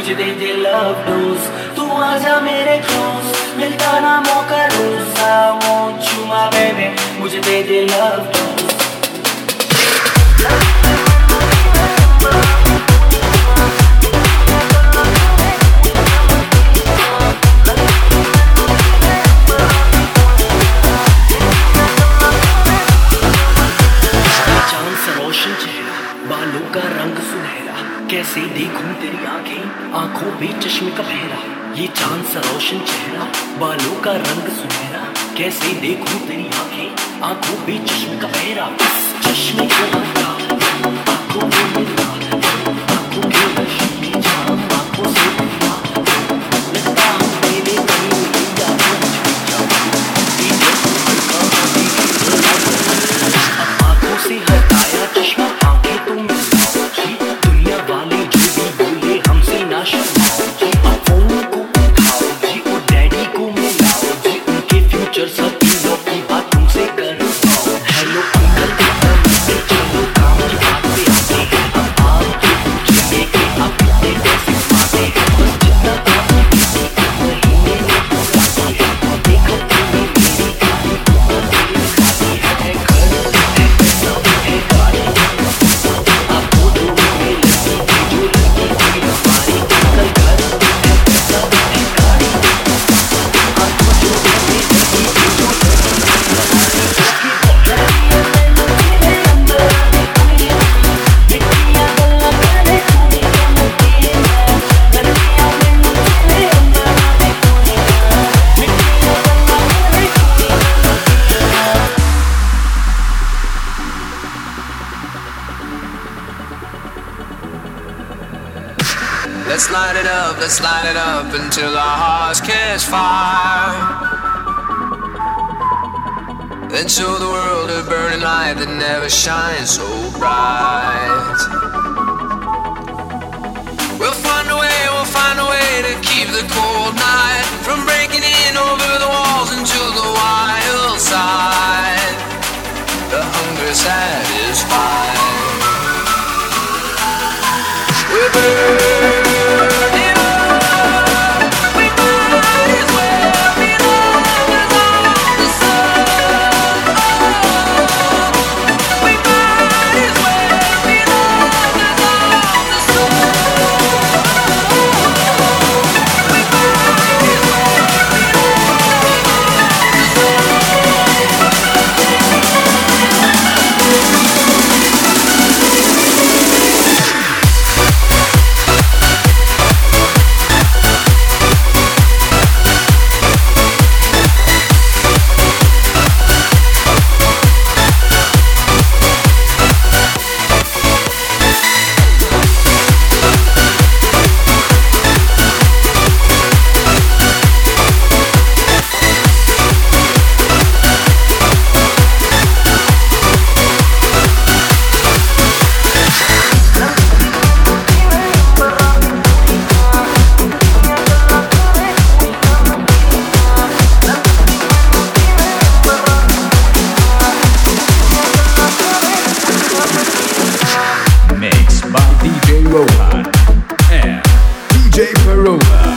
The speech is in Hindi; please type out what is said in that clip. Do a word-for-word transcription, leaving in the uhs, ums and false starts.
मुझे दे दे लव डोज, तू आजा मेरे क्लोज, मिलता ना मौका रोज। I want you my baby, मुझे दे दे लव डोज। बालों का रंग सुनहरा, कैसे देखूं तेरी आंखें, आंखों पे चश्मे का पहरा। ये चांद सा रोशन चेहरा, बालों का रंग सुनहरा, कैसे देखूं तेरी आंखें, आंखों पे चश्मे का पहरा। चश्मे को हटा, आंखों को मिला, आंखों के नशे में जाम, आंखों से मिला, लगता हूँ तेरे कहीं मिला अब आंखों से हटाया चश्मा, Let's light it up, let's light it up until our hearts catch fire. Then show the world a burning light that never shines so bright. We'll find a way, we'll find a way to keep the cold night from breaking in over the walls into the wild side. The hunger satisfied. We're burning. D J Rohan and D J Perona.